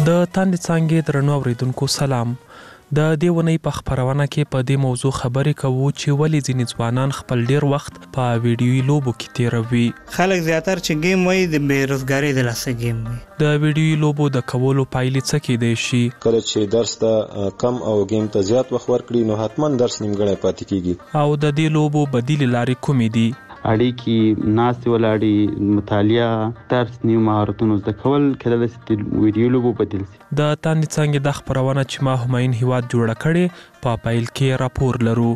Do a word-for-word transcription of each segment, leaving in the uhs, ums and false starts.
د تاندې څانګې درنو اورېدونکو سلام. د دې ونې په خپرونه کې په دې موضوع خبرې کوو چې ولې ځینې ځوانان خپل ډیر وخت په ویډیويي لوبو کې تیروي. خلک زیاتره چې گیم وایي د بیروزګارۍ د لاسه گیم وایي. د ویډیويي لوبو د کولو پایلې څه کېدای شي؟ کله چې درس ته کم او گیم ته زیات وخت ورکړي نو حتما درس نیمګړی پاتې کیږي. او د دې لوبو بدیل لارې کومې دي؟ اړیکې، ناستې ولاړې، مطالعه، درس، نیو مهارتونو زده کول کېدلی شي د ویډیو لوبو بدیل شي. د تاندې څانګې د خپرونه چې ما همایون هیواد جوړه کړې په پیل کې راپور لرو.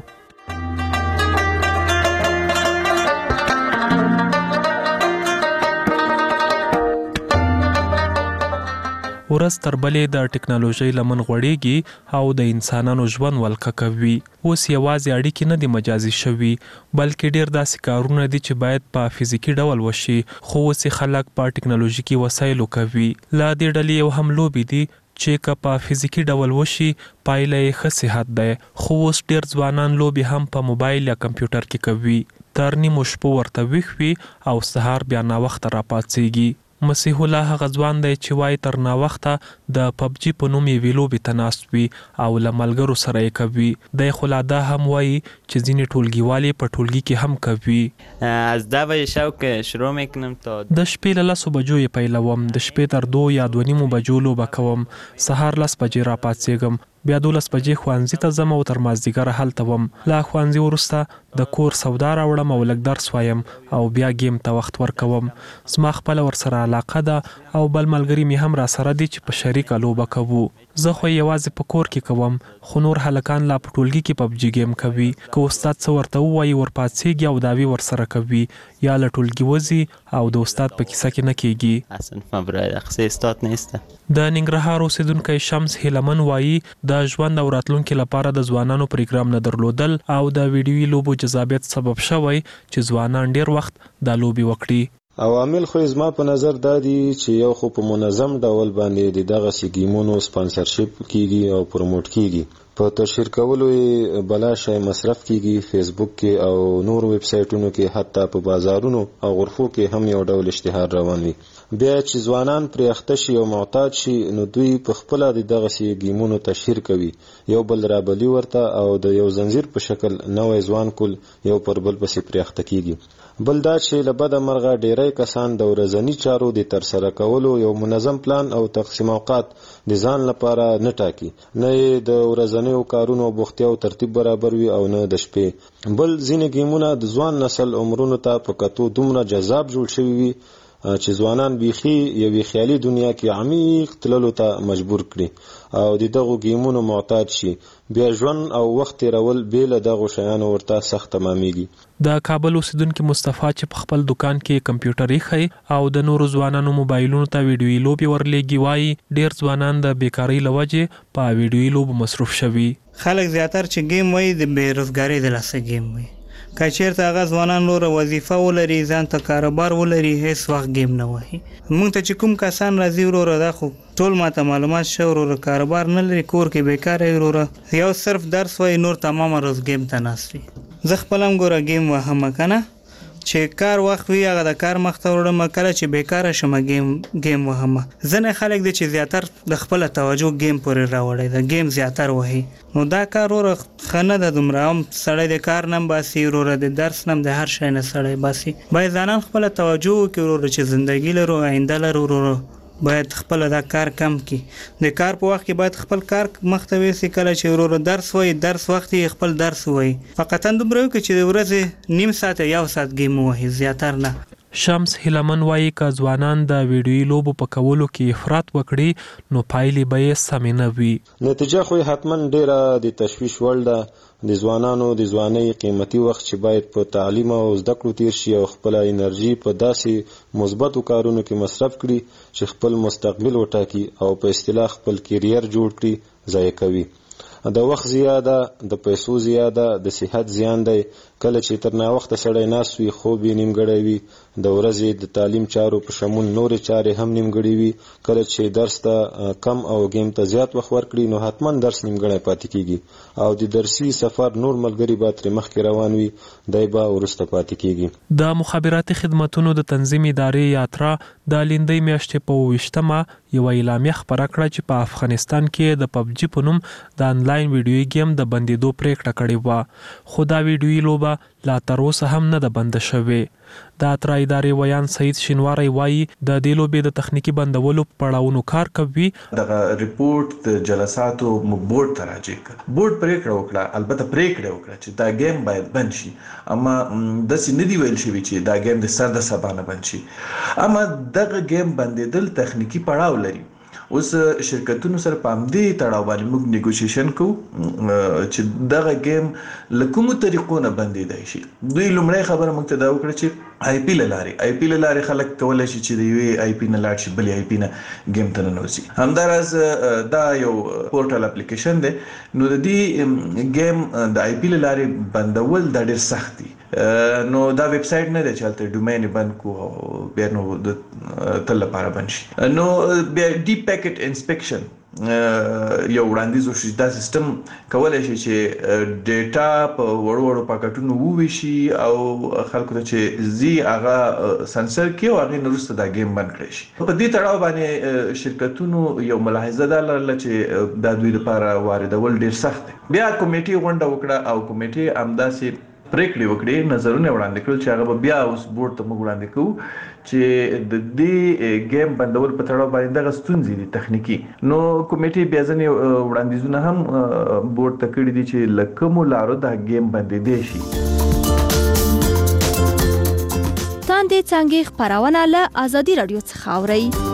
ورځ تر بلې د ټکنالوژۍ لمن غوړېږي او د انسانانو ژوند ولکه کوي. اوس یوازې اړیکې نه دي مجازي شوي بلکې ډېر داسې کارونه دي چې باید په فزیکي ډول وشي خو اوس خلک په ټکنالوژیکي وسایلو کوي. له دې ډلې یو هم لوبې دي چې که په فزیکي ډول وشي پایله یې ښه صحت دی. خو اوس ډېر ځوانان لوبې هم په موبایل یا کمپیوټر کې کوي. تر نیمو شپو ورته ویښ وي او سهار بیا ناوخته راپاڅېږي. مسیح الله هغه ځوان دی چې وایي تر ناوخته د پبجي په نوم یوې لوبې ته ناست وي او له ملګرو سره یې کوي. دی خو لا دا هم وایي چې ځینې ټولګیوالې په ټولګي کې هم کوي. از ده بجه شب که شروع میکنم تا د شپې له لسو بجو یې پیلوم، د شپې تر دو یا دوه نیمو بجو لوبه کوم، سهار لس بجې راپاڅېږم، بیا دولس بجې ښوونځي ته ځم او تر مازدیګره هلته وم. له ښوونځي وروسته د کور سودا راوړم او لږ درس وایم او بیا گیم ته وخت ورکوم. زما خپله ورسره علاقه ده او بل ملګري مې هم راسره دي چې په شریکه لوبه کوو. زه خو یوازې په کور کې کوم خو نور هلکان لا په ټولګي کې پبجي گیم کوي. که استاد څه ورته ووایي ورپاڅېږي او دعوې ورسره کوي یا له ټولګي وځي او د استاد په کیسه کې نه کېږي. اصلا مبرای اخصی استاد نیسته. د ننګرهار اوسیدونکی شمس هیلمن وایي د ژوند او راتلونکي لپاره د ځوانانو پروګرام نه درلودل او د ویډیويي لوبو جذابیت سبب شوی چې ځوانان ډیر وخت دا لوبې وکړي. عوامل خو زما په نظر دا دي چې یو خو په منظم ډول باندې د دغه گیمونو سپانسرشپ کیږي او پروموټ کیږي، په تشهیر کولو یې بلا شی مصرف کیږي، فیسبوک کې او نور ویب سایټونو کې، حتی په بازارونو او غرفو کې هم یو ډول اشتهار روان وي. بیا چې ځوانان پرې اخته شي او معتاد شي نو دوی په خپله د دغسې گیمونو تشهیر کوي، یو بل رابلي ورته او د یو زنځیر په شکل نوی ځوان کول یو پر بل پسې پرې اخته کیږي. بل دا چې له بده مرغه ډیری کسان د ورځني چارو د ترسره کولو یو منظم پلان او تقسیم اوقات د ځان لپاره نه ټاکي، نه یې د ورځنیو کارونو او بوختیاو ترتیب برابر وي او نه د شپې. بل ځینې گیمونه د ځوان نسل عمرونو ته په کتو دومره جذاب جوړ شوي وي چې ځوانان بیخي یوې خیالي دنیا کې عمیق تللو ته مجبور کړي او د دغو گیمونو معتاد شي. بیا ژوند او وخت تیرول بې له دغو شیانو ورته سخت تمامیږي. د کابل اوسیدونکي مصطفی چې په خپل دکان کې کمپیوټر ایښی او د نورو ځوانانو موبایلونو ته ویډیويي لوبې ورلیږي وایي ډیر ځوانان د بیکارۍ له وجې په ویډیويي لوبو مصروف شوي. خلک زیاتره چې گیم وایي د بیروزګارۍ د لاسه گیم وایي. که چیرته هغه ځوانان نوره وظیفه ولري، ځان ته کاروبار ولري، هیڅ وخت گیم نه وهي. موږ ته چې کوم کسان راځي وروره دا خو ټول ماته معلومات شوه وروره کاروبار نه لري، کور کې بیکاره وي وروره، یو صرف درس وایي، نور تمامه روز گیم ته ناست وي. زه خپله هم ګوره گیم وهم که نه، چې کار وخت وي هغه د کار مخته وړم، کله چې بیکاره شم گیم گیم وهم. ځینې خلک دي چې زیاتر د خپله توجه گیم پورې راوړی ده، گیم زیاتر وهي، نو دا کار وروره ښه نه ده دومره. هم سړی د کار نه هم باسي وروره، د درس نه هم د هر شی نه سړی باسي. باید ځانان خپله توجه وکړي وروره چې زندګي لرو، آینده لرو وروره، باید خپل دا کار کم کی. د کار په وخت کې باید خپل کار مخته ویسي، کله چې وروره درس وای درس وخت یې خپل درس وای، فقط دومره وکړي چې د ورځې نیم ساعت یو ساعت گیم وهي، زیاتر نه. شمس هیلمن وایي که ځوانان د ویډیويي لوبو په کولو کې افراط وکړي نو پایلې به یې سمې نه وي. نتیجه خو حتما ډیره د تشویش وړ ده. د ځوانانو د ځوانۍ قیمتي وخت چې باید په تعلیم او زده کړو تیر شي او خپله انرژي په داسې مثبتو کارونو کې مصرف کړي چې خپل مستقبل وټاکي او په اصطلاح خپل کیریر جوړ کړي، ضایع کوي. د وخت زیاده، د پیسو زیاده، د صحت زیان دی. کله چې تر ناوخته سړی ناست وي خوب یې نیمګړی وي د ورځې د تعلیم چارو په شمول نورې چارې هم نیمګړې وي کله چې درس ته کم او ګیم ته زیات وخت ورکړي نو حتما درس نیمګړی پاتې کیږي او د درسي سفر نور ملګري به ترې مخکې روان وي دی به وروسته پاتې کیږي. د مخابراتي خدمتونو د تنظیم ادارې یاترا د لیندۍ میاشتې په اوویشتمه یوه اعلامیه خپره کړه چې په افغانستان کې د پبجي په نوم د انلاین ویډیویي گیم د بندېدو پریکړه کړې وه خو دا ویډیویي لوبه لا تر اوسه هم نه ده بنده شوې. د اترا ادارې ویان سعید شینواری وایي د دې لوبې د تخنیکي بندولو په پړاوونو کار کوي. دغه ریپورت د جلساتو بورډ ته راجع کړ بورډ پریکړه وکړه البته پریکړه وکړه چې دا گیم باید بند شي اما داسې نه دی ویل شوی چې دا گیم د سر د سبا نه بند شي اما دغه گیم بندېدل تخنیکي پړاو لري. اوس شرکتونو سره په همدې تړاو باندې موږ نیګوشیشن کوو چې دغه گیم له کومو طریقو نه بندېدای شي. دوی لومړی خبره موږ ته دا وکړه چې آی پی له لارې آی پی له لارې خلک کولی شي چې د یوې آی پی نه لاړ شي بلې آی پی نه گیم ته ننوځي. همداراز دا یو پورټل اپلیکیشن دی نو د دې گیم د آی پی له لارې بندول دا ډېر سخت دي نو دا ویب سایټ نه دی چې هلته ډومین بند کو او بیا نو د تل لپاره بند شي. نو بیا ډیپ پیکټ انسپیکشن یو وړاندیز وشي دا سیستم کولی شي چې ډیټا په وړو وړو پاکټونو وویشي او خلکو ته چې زی هغه سنسر کړي او هغې نه وروسته دا گیم بند کړی شي. په دې تړاو باندې شرکتونو یو ملاحظه دا لرله چې دا دوی لپاره واردول ډېر سخت دی. بیا کمیټې غونډه وکړه او کمیټې همداسې پریکړې وکړې نظرونه وړاندې کړل چې هغه به بیا اوس بورډ ته موږ وړاندې کوو چې د دې گیم بندول په تړاو باندې دغه ستونزې دي تخنیکي. نو کمیټې بیا ځینې وړاندیزونه هم بورډ ته کړي دي چې له کومو لارو دا گیم بندېدی شي. تاندې څانګې خپرونه له ازادي راډیو څخه اورئ.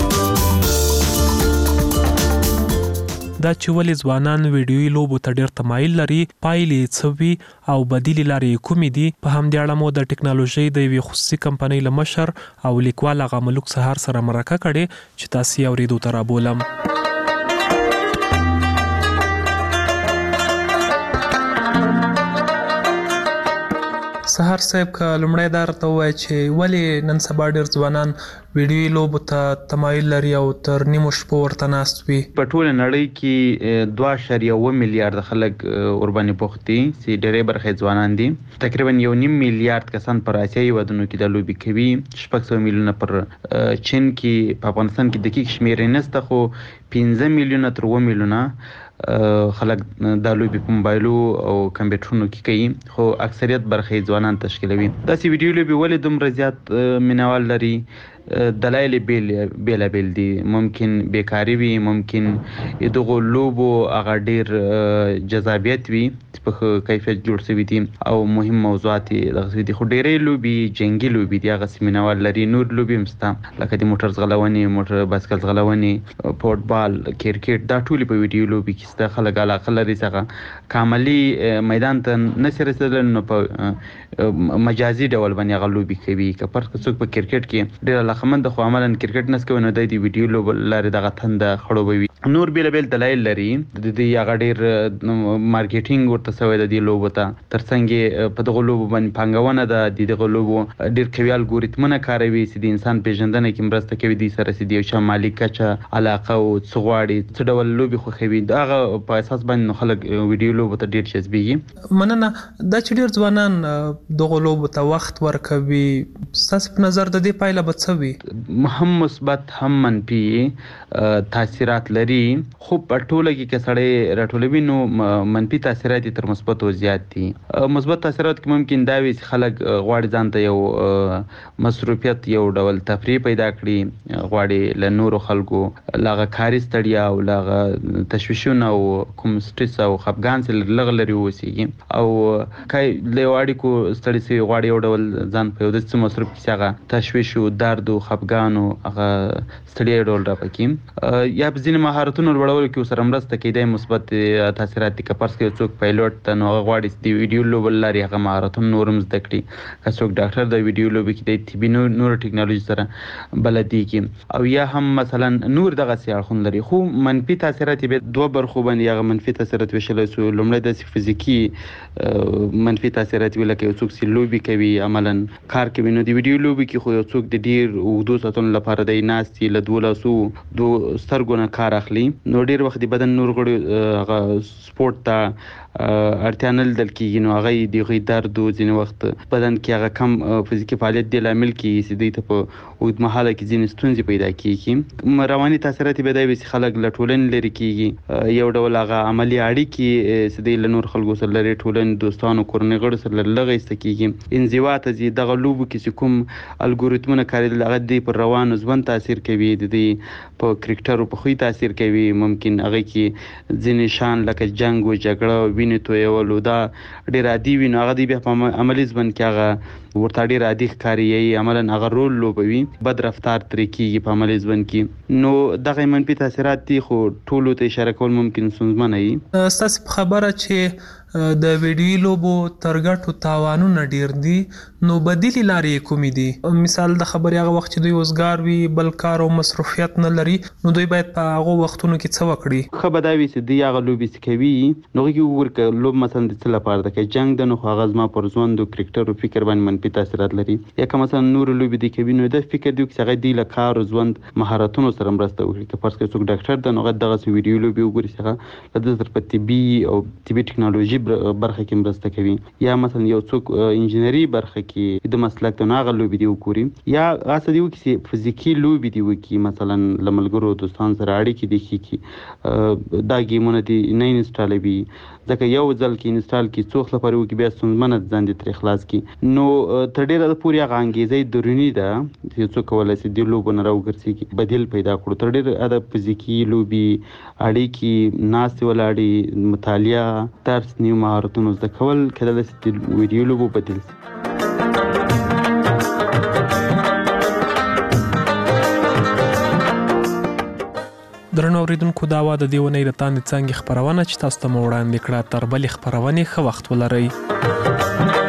دا چې ولې ځوانان ویډیویي لوبو ته ډېر تمایل لري پایلې څه وي او بدیلې لارې کومې دي په همدې اړه مو د ټکنالوژۍ د یوې خصوصي کمپنۍ له مشر او لیکوال هغه ملوک سهار سره مرکه کړې چې تاسې یې اورېدو ته رابولم. سهار صاحب که لومړی دا راته ووایه چې ولې نن سبا ډېر ځوانان ویډیویي لوبو ته تمایل لري او تر نیمو شپو ورته ناست وي. په ټوله نړۍ کې دوه اعشاریه اوه میلیارده خلک ورباندې بوخت دي چې ډېرې برخې ځوانان دي. تقریبا یو نیم میلیارد کسان پر اسیایي هېوادونو کې دا لوبې کوي. شپږ سوه میلیونه پر چین کې په افغانستان کې دقیق شمېرې نشته خو پنځه میلیونه تر اوه میلیونه خلک دا لوبې په موبایلو او کمپیوټرونو کې کوي خو اکثریت برخې ځوانان تشکیلوي. داسې ویډیو لوبې ولې دومره زیات مینوال لري؟ دلایل بیلابیل دي. ممکن بیکاري وي ممکن دغو لوبو هغه ډېر جذابیت وي چې په ښه کیفیت جوړ شوي دي او مهم موضوعات یې دغه شوي دي خو ډېرې لوبې جنګي لوبې دي هغسې مینوال لري. نور لوبې هم شته لکه د موټر ځغلونې موټر بایسکل ځغلونې فوټبال کرکټ دا ټولې په ویډیو لوبې کې شته. خلک علاقه لري څخه کاملي میدان ته نشي رسېدلی نو په مجازي ډول باندې هغه لوبې کوي. که فرض کړه څوک په کرکټ کې ډېر علاقمند خو عملاً کرکټ نس کوي نو دی د ویډیو لوبو لارې دغه تنده خړوبوي. نور بیلابیل دلایل لري د دې هغه ډېر مارکیټینګ ورته شوی د دې لوبو ته تر څنګ یې په دغو لوبو باندې پانګونه ده د دغو لوبو ډېر قوي الګوریتمونه کاروي چې د انسان پیژندنه کې مرسته کوي دوی سره چې د یو چا مالي کچه علاقه او څه غواړي څه ډول لوبې خوښوي د هغه په اساس باندې نو خلک ویډیو لوبو ته ډېر جذبېږي. مننه. دا چې ډېر ځوانان دغو لوبو ته وخت ورکوي ستاسې په نظر د دې پایله به څه وي؟ هم مثبت هم منفي تاثیرات لري خو په ټوله کې که سړی راټولوي نو منفي تاثیرات یې تر مثبتو زیات دي. مثبت تاثیرات کې ممکن دا وي چې خلک غواړي ځان ته یو مصروفیت یو ډول تفریح پیدا کړي غواړي له نورو خلکو له هغه کاري ستړیا او له هغه تشویشونه او کوم سټرس او خفګان څخه لږ لرې واوسېږي او که له یو اړیکو ستړي شوي غواړي یو ډول ځان په یو داسې مصروف کړي چې هغه تشویش او درد دردو خفګانو هغه ستړیا ډول راپکې یا په ځینې مهارتونو لوړولو کې ورسره مرسته کیدای مثبت تاثیرات دي. که فرض کړئ څوک پایلوټ ته نو هغه غواړي د ویډیو لوبو له لارې هغه مهارتونه نور هم زده کړي. که څوک ډاکټر د ویډیو لوبې کې د طبي نورو ټکنالوژي سره بلدیږي او یا هم مثلا نور دغسې اړخونه لري. خو منفي تاثیرات یې بیا دوه برخو باندې هغه منفي تاثیرات ویشلی سو. لومړی داسې فزیکي منفي تاثیرات وي لکه یو څوک چې لوبې کوي عملا کار کوي نو د ویډیو لوبې کې خو یو څوک د ډېر اوږدو ساعتونو لپاره دی ناست له دوو لاسو دوو سترګو نه کار اخلي نو ډېر وخت د بدن نور غړو هغه سپورټ ته اړتیا نه لیدل کېږي نو هغه د هغوی درد و ځینې وخت بدن کې هغه کم فزیکي فعالیت دې لامل کېږي چې دوی ته په اوږدمهاله کې ځینې ستونزې پیدا کېږي. رواني تاثیرات یې بیا دا وي چې خلک له ټولنې لرې کېږي. یو ډول هغه عملي اړیکې چې دوی له نور خلکو سره لري ټولنې دوستانو کورنۍ غړو سره له لږه ایسته کېږي. انزوا ته ځي. دغه لوبو کې چې کوم الګوریتمونه کارېدل هغه دوی پر روانو ژوند تاثیر کوي د دوی په کرکټرو په خوی تاثیر کوي. ممکن هغه کې ځینې شان لکه جنګ و جګړه وینې تویول دا ډېر عادي وي نو هغه دوی بیا په عملي ژوند کې هغه ورته ډېر عادي ښکاري عملا هغه رول لوبوي بد رفتار ترې کېږي په عملي ژوند کې. نو دغه منفي تاثیرات دي خو ټولو ته اشاره کول ممکن ستونزمنه وي. ستاسې په خبره چې د ویډیو لوبو تر ګټو تاوانونه ډیر دي نو بدیلې لارې کومې دي؟ مثال د خبرې هغه وخت چې دوی وزګار وي بل کار او مصروفیت نه لري نو دوی باید په هغو وختونو کې څه وکړي؟ ښه به دا وي چې دوی هغه لوبې چې کوي نو هغوی کې وګوري که لوب مثلا د څه لپاره ده. که جنګ ده نو خو هغه زما پر ژوند او کرکټر او فکر باندې منفي تاثیرات لري. یا که مثلا نورو لوبې دوی کوي نو دا فکر دی چې هغه دوی له کار او ژوند مهارتونو سره مرسته وکړي. که فرض کړئ څوک ډاکټر ده نو هغه دغسې ویډیو لوبې وګوري چې هغه له ده سره په طبي او طبي ټکنالوژي برخه کې مرسته کوي. یا مثلا یو څوک انجینري برخه کې د مسلک ته نو هغه لوبې دې وګوري. یا هڅه دې وکړي چې فزیکي لوبې دې وکړي مثلا له ملګرو دوستانو سره اړیکې دې ښې کړي. دا ګیمونه دې نه انسټالوي ځکه یو ځل کې انسټال کړي څو وخت لپاره وکړي بیا ستونزمنه ځان دې ترې خلاص کړي. نو تر ډېره پورې هغه انګېزه دروني ده چې څوک کولی شي دې لوبو نه راوګرځېږي بدیل پیدا کړو. تر ډېره د فزیکي لوبې اړیکې ناستې ولاړې مطالعه درس نیو مهارتونو زده کول کېدلی شي د ویډیو لوبو بدیل شي. درنو اوریدونکو دا وه د دې اونۍ د تاندې څانګې خپرونه چې تاسو ته مو وړاندې کړه. تر بلې خپرونې ښه وخت ولرئ.